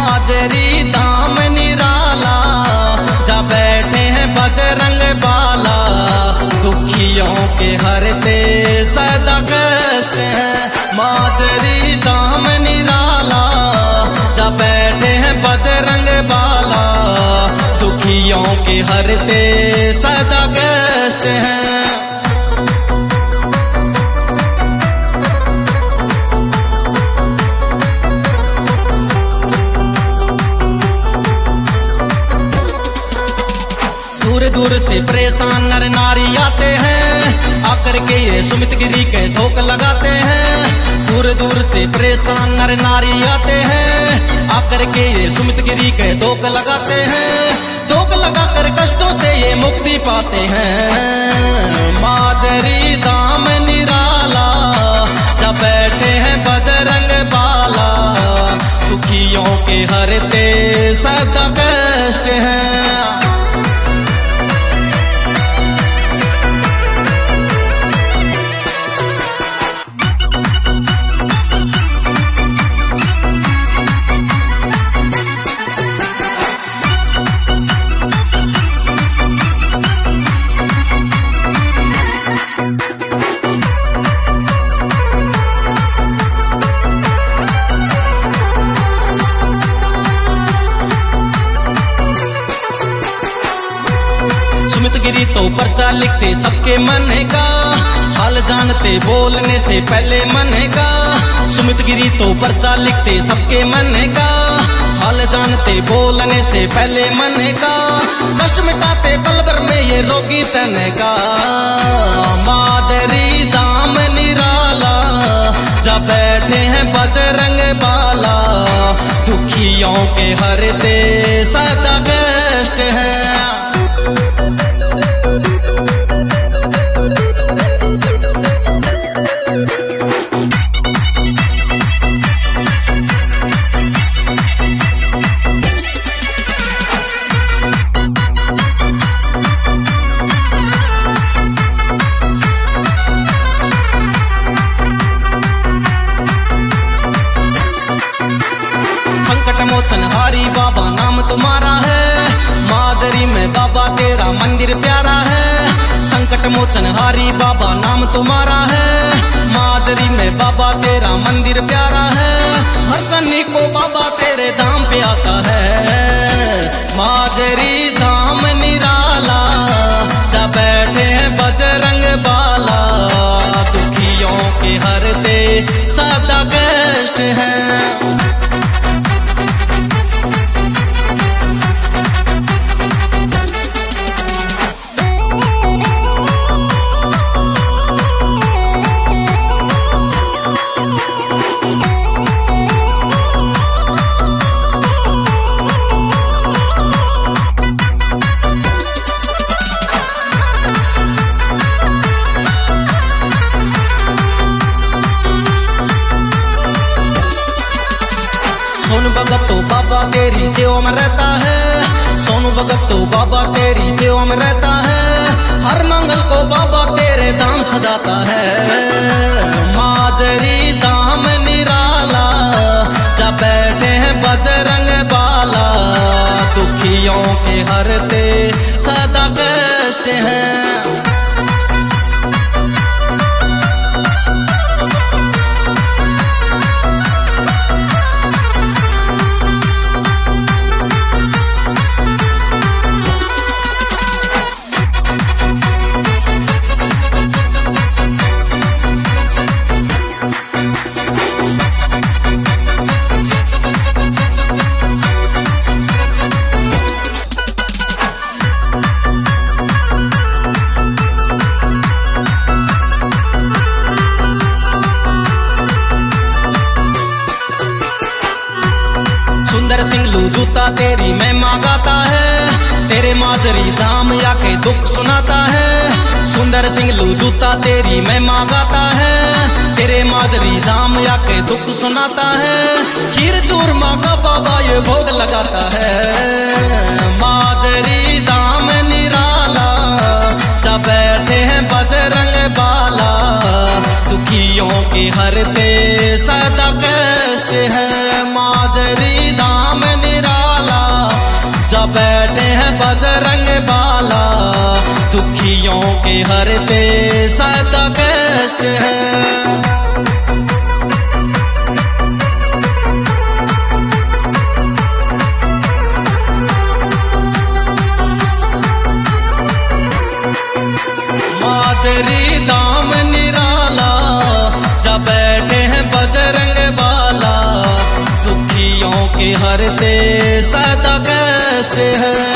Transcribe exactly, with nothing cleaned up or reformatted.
माजरी धाम निराला, जा बैठे हैं बजरंग बाला, दुखियों के हरते सदा कष्ट हैं। माजरी धाम निराला, जा बैठे हैं बजरंग बाला, दुखियों के हरते सदा कष्ट हैं। दूर दूर से परेशान नर नारी आते हैं, आकर के ये सुमित गिरी के धोख लगाते हैं। दूर दूर से परेशान नर नारी आते हैं, आकर के ये सुमित गिरी के धोख लगाते हैं। धोख लगाकर कष्टों से ये मुक्ति पाते हैं। माजरी धाम निराला, जब बैठे हैं बजरंग बाला, दुखियों के हरते सदा कष्ट हैं। सुमित गिरी तो पर्चा लिखते सबके मन का, हाल जानते बोलने से पहले मन का। सुमित गिरी तो पर्चा लिखते सबके मन का, हाल जानते बोलने से पहले मन का। कष्ट मिटाते पल भर में ये रोगी तन का। माजरी धाम निराला, जब बैठे हैं बजरंग बाला, दुखियों के हरते सदा कष्ट हैं। संकट मोचन हारी बाबा नाम तुम्हारा है, मादरी में बाबा तेरा मंदिर प्यारा है। संकट मोचन हारी बाबा नाम तुम्हारा है, मादरी में बाबा तेरा मंदिर प्यारा है। हर सन्नी को बाबा तेरे धाम पे आता है। माजरी धाम निराला, जब बैठे हैं बजरंग बाला, दुखियों के हरते सदा कष्ट हैं। सोनू भगत तो बाबा तेरी सेवा में रहता है। सोनू भगत तो बाबा तेरी सेवा में रहता है। हर मंगल को बाबा तेरे धाम सजाता है। माजरी धाम निराला, जब बैठे हैं बजरंग बाला, दुखियों के हरते सदा कष्ट हैं। सुंदर सिंह लू जूता तेरी महिमा गाता है, तेरे माजरी धाम आके दुख सुनाता है। सुंदर सिंह लू जूता तेरी महिमा गाता है, तेरे माजरी धाम आके दुख सुनाता है। खीर चूरमा का बाबा ये भोग लगाता है। माजरी धाम निराला, जब बैठे हैं बजरंग बाला, दुखियों के हरते सदा कष्ट है। माजरी धाम बैठे हैं बजरंग बाला, दुखियों के हरते सदा कष्ट है। मादरी दाम निराला, जब बैठे हैं बजरंग बाला, दुखियों के हरते सदा कष्ट है।